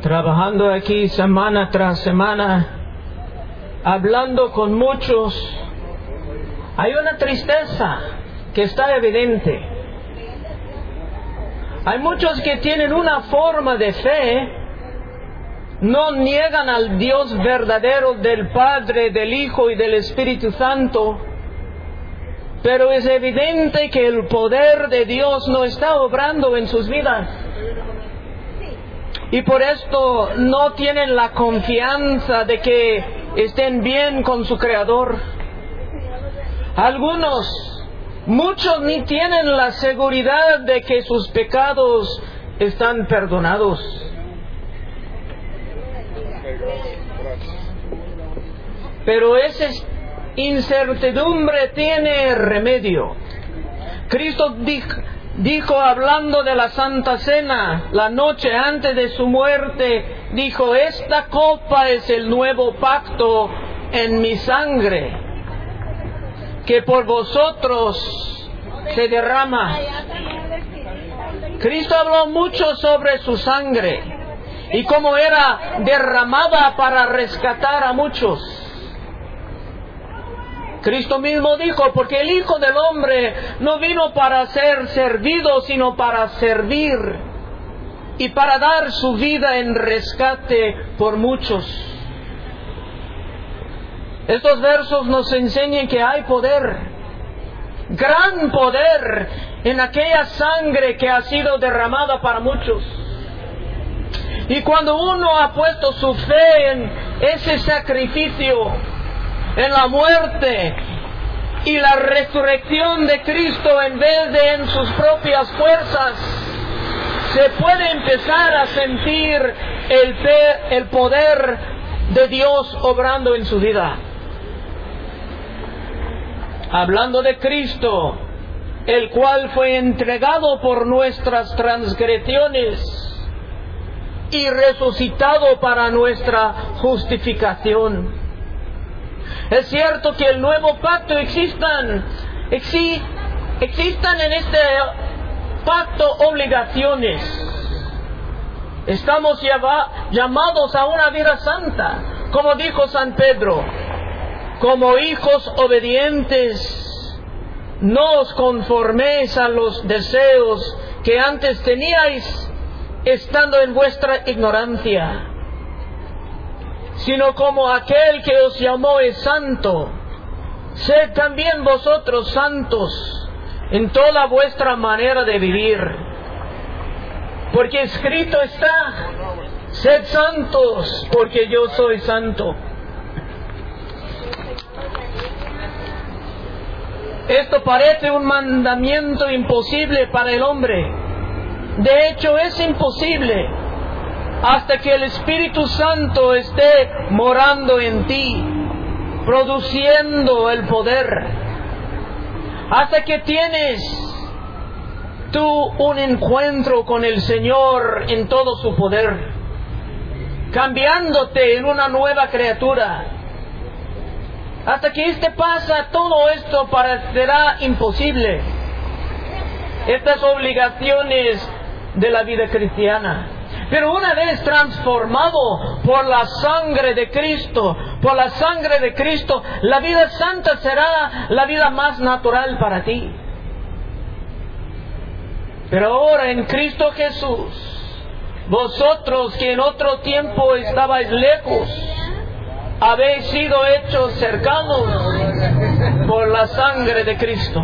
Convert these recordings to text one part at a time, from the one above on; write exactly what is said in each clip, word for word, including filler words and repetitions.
trabajando aquí semana tras semana, hablando con muchos, hay una tristeza que está evidente. Hay muchos que tienen una forma de fe, no niegan al Dios verdadero del Padre, del Hijo y del Espíritu Santo, pero es evidente que el poder de Dios no está obrando en sus vidas. Y por esto no tienen la confianza de que estén bien con su Creador. Algunos, muchos ni tienen la seguridad de que sus pecados están perdonados. Pero esa incertidumbre tiene remedio. Cristo dijo, dijo, hablando de la Santa Cena, la noche antes de su muerte, dijo: esta copa es el nuevo pacto en mi sangre, que por vosotros se derrama. Cristo habló mucho sobre su sangre y cómo era derramada para rescatar a muchos. Cristo mismo dijo: porque el Hijo del Hombre no vino para ser servido, sino para servir y para dar su vida en rescate por muchos. Estos versos nos enseñan que hay poder, gran poder, en aquella sangre que ha sido derramada para muchos. Y cuando uno ha puesto su fe en ese sacrificio, en la muerte y la resurrección de Cristo en vez de en sus propias fuerzas, se puede empezar a sentir el, pe- el poder de Dios obrando en su vida. Hablando de Cristo, el cual fue entregado por nuestras transgresiones y resucitado para nuestra justificación. Es cierto que el nuevo pacto existan, exi, existan en este pacto obligaciones. Estamos llama, llamados a una vida santa, como dijo San Pedro: como hijos obedientes, no os conforméis a los deseos que antes teníais estando en vuestra ignorancia, sino como aquel que os llamó es santo, sed también vosotros santos en toda vuestra manera de vivir. Porque escrito está: sed santos, porque yo soy santo. Esto parece un mandamiento imposible para el hombre. De hecho, es imposible hasta que el Espíritu Santo esté morando en ti, produciendo el poder. Hasta que tienes tú un encuentro con el Señor en todo su poder, cambiándote en una nueva criatura. Hasta que este pasa, todo esto parecerá imposible. Estas obligaciones de la vida cristiana. Pero una vez transformado por la sangre de Cristo, por la sangre de Cristo, la vida santa será la vida más natural para ti. Pero ahora en Cristo Jesús, vosotros que en otro tiempo estabais lejos, habéis sido hechos cercanos por la sangre de Cristo.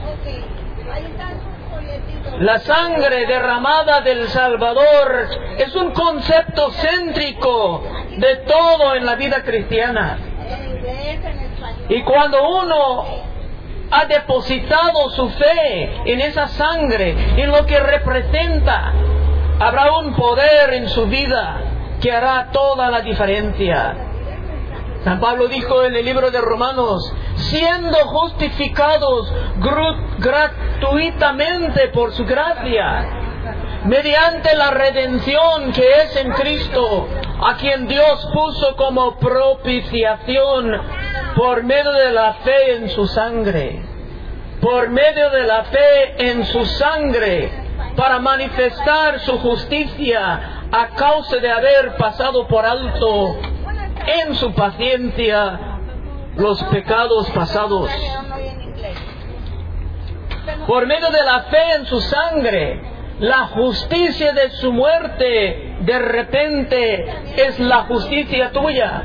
La sangre derramada del Salvador es un concepto céntrico de todo en la vida cristiana. Y cuando uno ha depositado su fe en esa sangre, en lo que representa, habrá un poder en su vida que hará toda la diferencia. San Pablo dijo en el libro de Romanos: siendo justificados gru- gratuitamente por su gracia, mediante la redención que es en Cristo, a quien Dios puso como propiciación por medio de la fe en su sangre. Por medio de la fe en su sangre, para manifestar su justicia a causa de haber pasado por alto en su paciencia los pecados pasados. Por medio de la fe en su sangre, la justicia de su muerte de repente es la justicia tuya.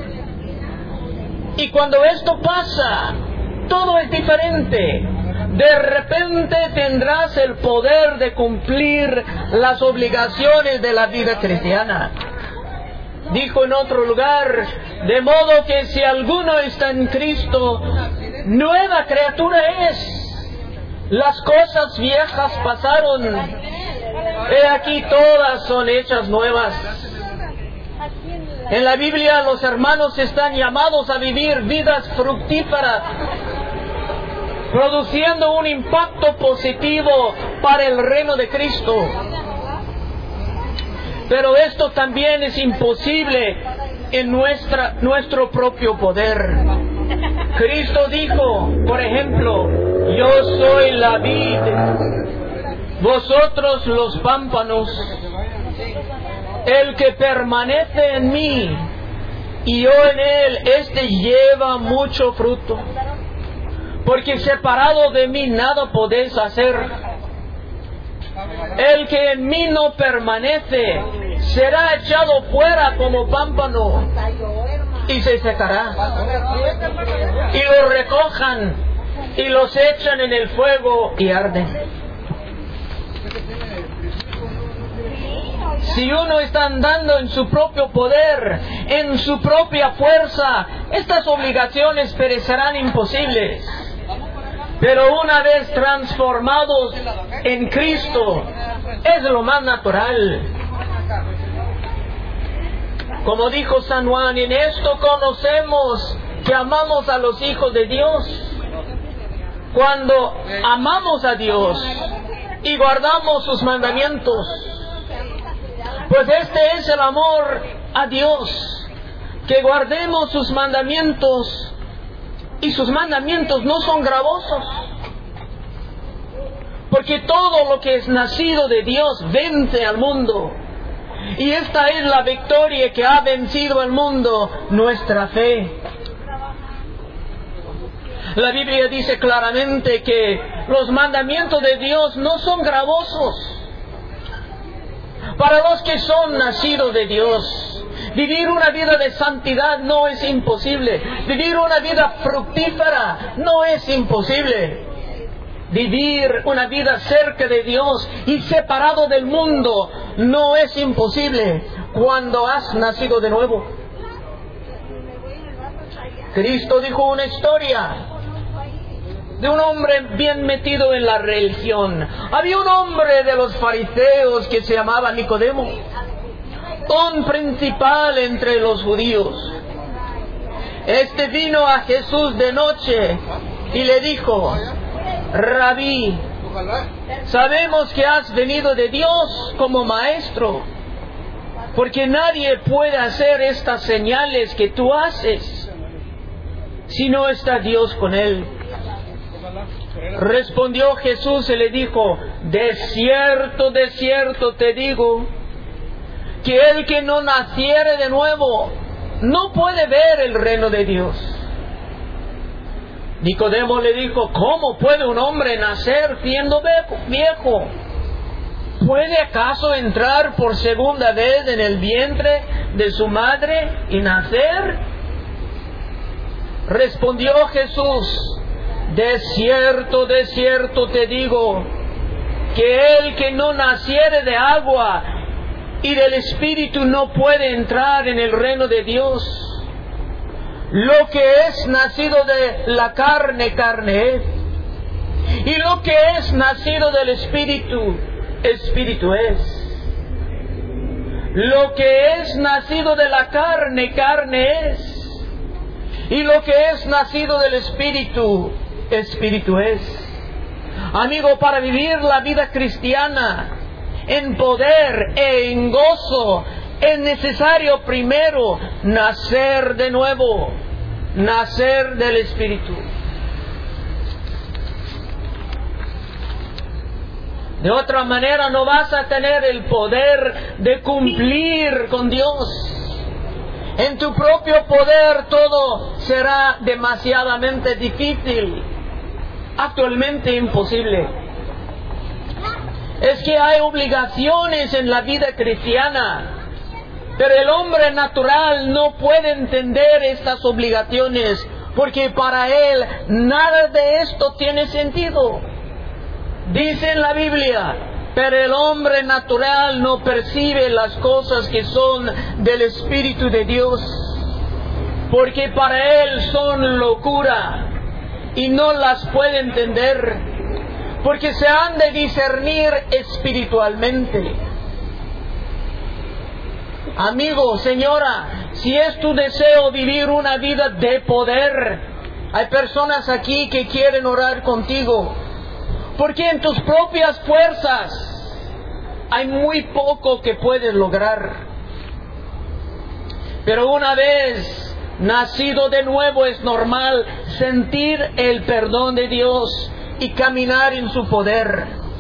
Y cuando esto pasa, todo es diferente. De repente tendrás el poder de cumplir las obligaciones de la vida cristiana. Dijo en otro lugar, de modo que si alguno está en Cristo, nueva criatura es. Las cosas viejas pasaron, he aquí todas son hechas nuevas. En la Biblia los hermanos están llamados a vivir vidas fructíferas, produciendo un impacto positivo para el reino de Cristo. Pero esto también es imposible en nuestra, nuestro propio poder. Cristo dijo, por ejemplo, yo soy la vid, vosotros los pámpanos. El que permanece en mí y yo en él, éste lleva mucho fruto. Porque separado de mí nada podéis hacer. El que en mí no permanece será echado fuera como pámpano y se secará. Y lo recojan y los echan en el fuego y arden. Si uno está andando en su propio poder, en su propia fuerza, estas obligaciones parecerán imposibles. Pero una vez transformados en Cristo, es lo más natural. Como dijo San Juan, en esto conocemos que amamos a los hijos de Dios. Cuando amamos a Dios y guardamos sus mandamientos. Pues este es el amor a Dios, que guardemos sus mandamientos, y sus mandamientos no son gravosos, porque todo lo que es nacido de Dios vence al mundo, y esta es la victoria que ha vencido al mundo, nuestra fe. La Biblia dice claramente que los mandamientos de Dios no son gravosos. Para los que son nacidos de Dios, vivir una vida de santidad no es imposible. Vivir una vida fructífera no es imposible. Vivir una vida cerca de Dios y separado del mundo no es imposible cuando has nacido de nuevo. Cristo dijo una historia de un hombre bien metido en la religión. Había un hombre de los fariseos que se llamaba Nicodemo, un principal entre los judíos. Este vino a Jesús de noche y le dijo: Rabí, sabemos que has venido de Dios como maestro, porque nadie puede hacer estas señales que tú haces si no está Dios con él. Respondió Jesús y le dijo: de cierto, de cierto te digo, que el que no naciere de nuevo no puede ver el reino de Dios. Nicodemo le dijo: ¿cómo puede un hombre nacer siendo viejo? ¿Puede acaso entrar por segunda vez en el vientre de su madre y nacer? Respondió Jesús: de cierto, de cierto te digo, que el que no naciere de agua y del Espíritu no puede entrar en el reino de Dios. Lo que es nacido de la carne, carne es, y lo que es nacido del Espíritu, Espíritu es. Lo que es nacido de la carne, carne es, y lo que es nacido del Espíritu, Espíritu es. Amigo, para vivir la vida cristiana en poder e en gozo, es necesario primero nacer de nuevo, nacer del Espíritu. De otra manera no vas a tener el poder de cumplir con Dios. En tu propio poder todo será demasiadamente difícil, actualmente imposible. Es que hay obligaciones en la vida cristiana, pero el hombre natural no puede entender estas obligaciones, porque para él nada de esto tiene sentido. Dice en la Biblia, pero el hombre natural no percibe las cosas que son del Espíritu de Dios, porque para él son locura y no las puede entender, porque se han de discernir espiritualmente. Amigo, señora, si es tu deseo vivir una vida de poder, hay personas aquí que quieren orar contigo, porque en tus propias fuerzas hay muy poco que puedes lograr. Pero una vez nacido de nuevo es normal sentir el perdón de Dios y caminar en su poder.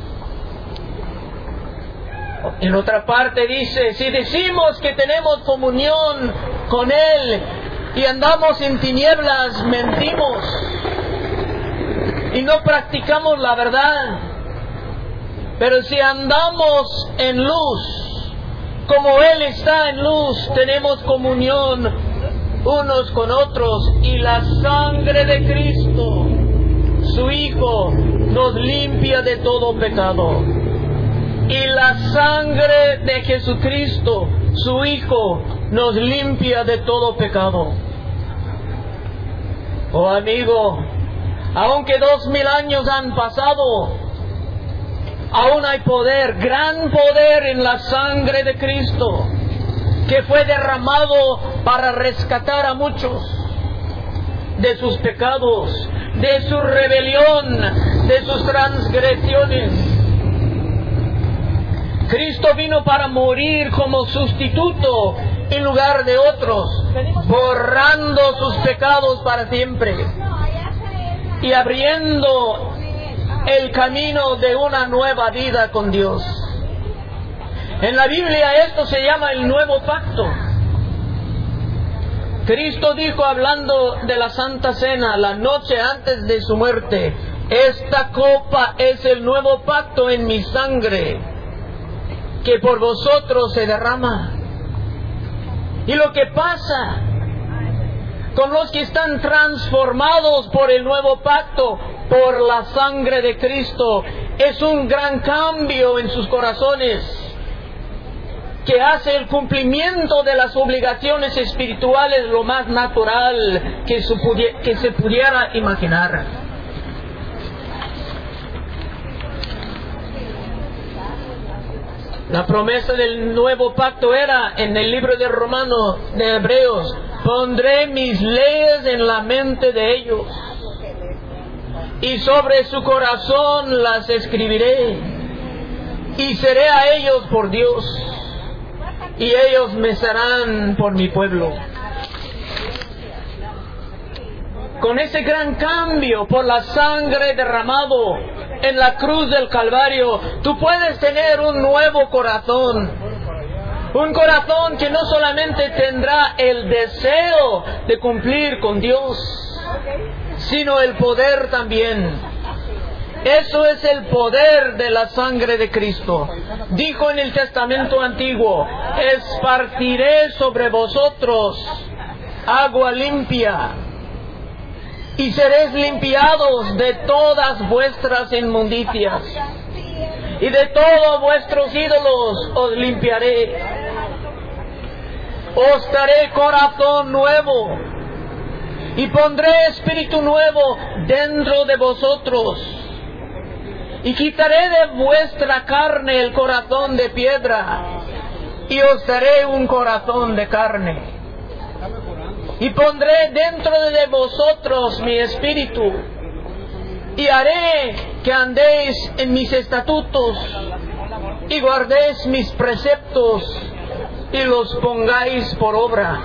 En otra parte dice, si decimos que tenemos comunión con Él y andamos en tinieblas, mentimos y no practicamos la verdad. Pero si andamos en luz, como Él está en luz, tenemos comunión unos con otros, y la sangre de Cristo, su Hijo, nos limpia de todo pecado. Y la sangre de Jesucristo, su Hijo, nos limpia de todo pecado. Oh amigo, aunque dos mil años han pasado, aún hay poder, gran poder en la sangre de Cristo, que fue derramado para rescatar a muchos de sus pecados, de su rebelión, de sus transgresiones. Cristo vino para morir como sustituto en lugar de otros, borrando sus pecados para siempre y abriendo el camino de una nueva vida con Dios. En la Biblia esto se llama el nuevo pacto. Cristo dijo, hablando de la Santa Cena, la noche antes de su muerte, esta copa es el nuevo pacto en mi sangre, que por vosotros se derrama. Y lo que pasa con los que están transformados por el nuevo pacto, por la sangre de Cristo, es un gran cambio en sus corazones, que hace el cumplimiento de las obligaciones espirituales lo más natural que se pudiera, que se pudiera imaginar. La promesa del nuevo pacto era, en el libro de Romanos, de Hebreos, pondré mis leyes en la mente de ellos, y sobre su corazón las escribiré, y seré a ellos por Dios, y ellos me serán por mi pueblo. Con ese gran cambio por la sangre derramado en la cruz del Calvario, tú puedes tener un nuevo corazón. Un corazón que no solamente tendrá el deseo de cumplir con Dios, sino el poder también. Eso es el poder de la sangre de Cristo. Dijo en el Testamento Antiguo, esparciré sobre vosotros agua limpia, y seréis limpiados de todas vuestras inmundicias, y de todos vuestros ídolos os limpiaré. Os daré corazón nuevo, y pondré espíritu nuevo dentro de vosotros, y quitaré de vuestra carne el corazón de piedra, y os daré un corazón de carne. Y pondré dentro de vosotros mi espíritu, y haré que andéis en mis estatutos, y guardéis mis preceptos, y los pongáis por obra.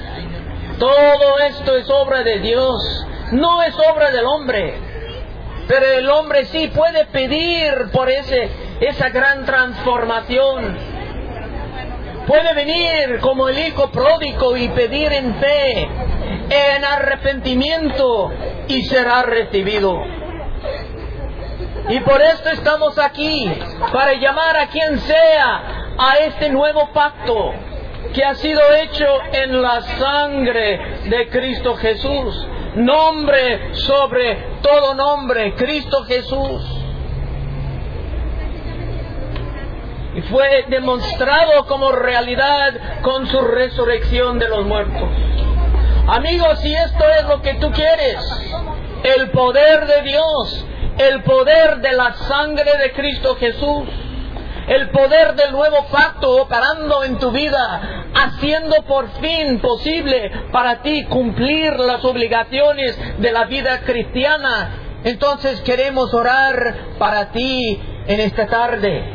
Todo esto es obra de Dios, no es obra del hombre. Pero el hombre sí puede pedir por ese, esa gran transformación. Puede venir como el hijo pródigo y pedir en fe, en arrepentimiento, y será recibido. Y por esto estamos aquí, para llamar a quien sea a este nuevo pacto que ha sido hecho en la sangre de Cristo Jesús. Nombre sobre todo nombre, Cristo Jesús. Y fue demostrado como realidad con su resurrección de los muertos. Amigos, si esto es lo que tú quieres, el poder de Dios, el poder de la sangre de Cristo Jesús, el poder del nuevo pacto operando en tu vida, haciendo por fin posible para ti cumplir las obligaciones de la vida cristiana, entonces queremos orar para ti en esta tarde.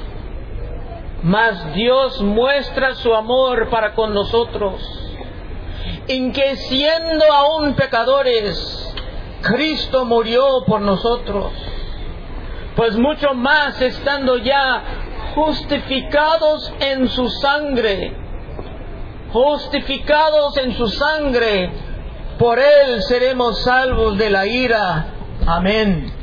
Mas Dios muestra su amor para con nosotros, en que siendo aún pecadores, Cristo murió por nosotros. Pues mucho más estando ya justificados en su sangre, justificados en su sangre, por Él seremos salvos de la ira. Amén.